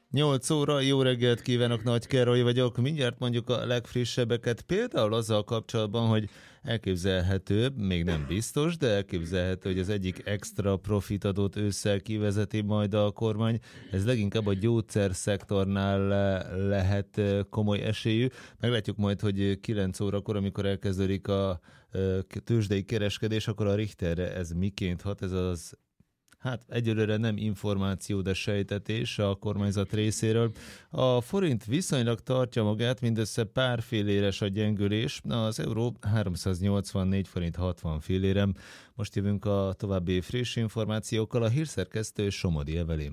8 óra, jó reggelt kívánok, Nagy Károly vagyok. Mindjárt mondjuk a legfrissebbeket, például azzal kapcsolatban, hogy elképzelhető, még nem biztos, de elképzelhető, hogy az egyik extra profitadót ősszel kivezeti majd a kormány. Ez leginkább a gyógyszerszektornál lehet komoly esélyű. Meglátjuk majd, hogy 9 órakor, amikor elkezdődik a tőzsdei kereskedés, akkor a Richterre ez miként hat, ez az egyelőre nem információ, de sejtetés a kormányzat részéről. A forint viszonylag tartja magát, mindössze pár filléres a gyengülés, az euró 384 forint 60 fillérem. Most jövünk a további friss információkkal, a hírszerkesztő Somodi Evelyn.